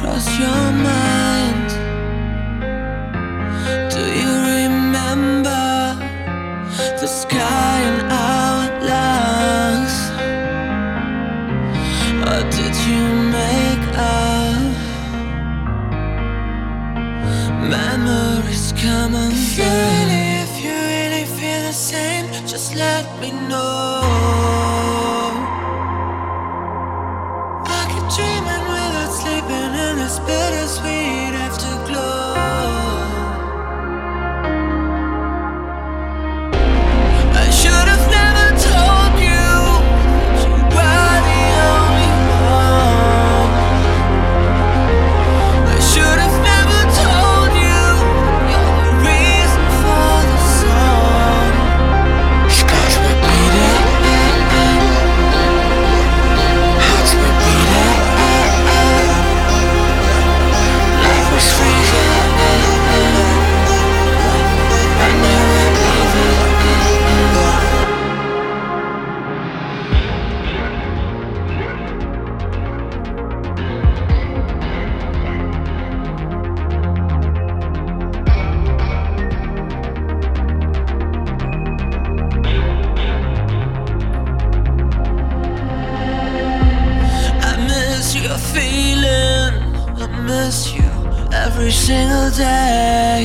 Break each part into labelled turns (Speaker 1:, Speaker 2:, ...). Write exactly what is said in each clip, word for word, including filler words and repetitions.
Speaker 1: cross your mind? Do you remember the sky in our lungs? Or did you make up memories come and go? If you really feel the same, just let me know. I keep dreaming without sleeping in this bittersweet afterglow. I should have never told you that you were the only one. I should have never told you you're the reason for the song. Scars were bleeding, hearts were beating, life was freezing, I never leave it. I miss your feeling, I miss you every single day.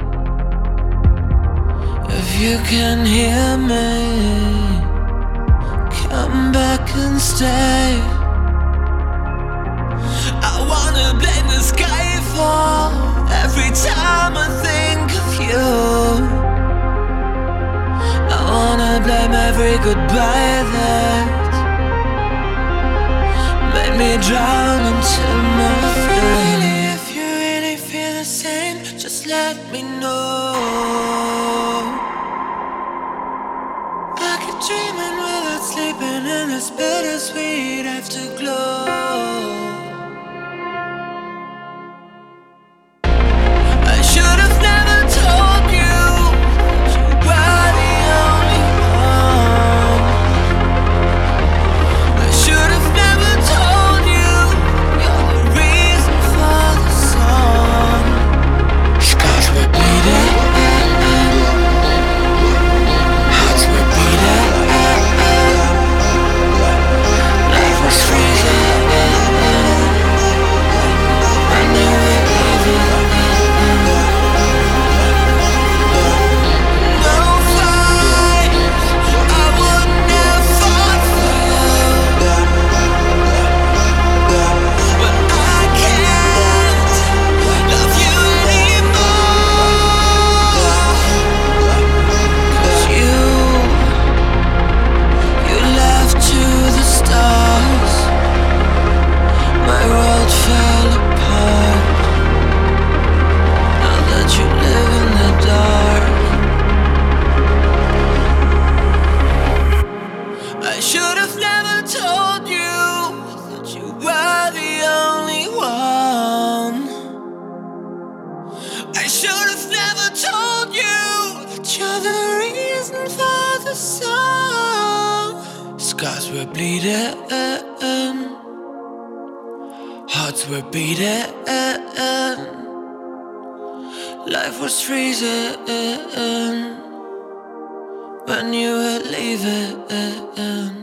Speaker 1: If you can hear me, come back and stay. I wanna blame the sky for every time I think of you. I wanna blame every goodbye that made me drown into my feelings. If you really feel the same, just let me know. I keep dreaming without sleeping in this bittersweet afterglow. I should have never told you that you were the only one. I should have never told you you're the reason for the song. Scars were bleeding, hearts were beating, life was freezing, I never leave it. No fight, I wouldn't have fought for you, but I can't love you anymore. 'Cause you, you left to the stars. My world fell apart. Now that you live in the dark, I should have never told you that you were the only one. I should have never told you that you're the reason for the song. Scars were bleeding, hearts were beating, life was freezing when you were leaving.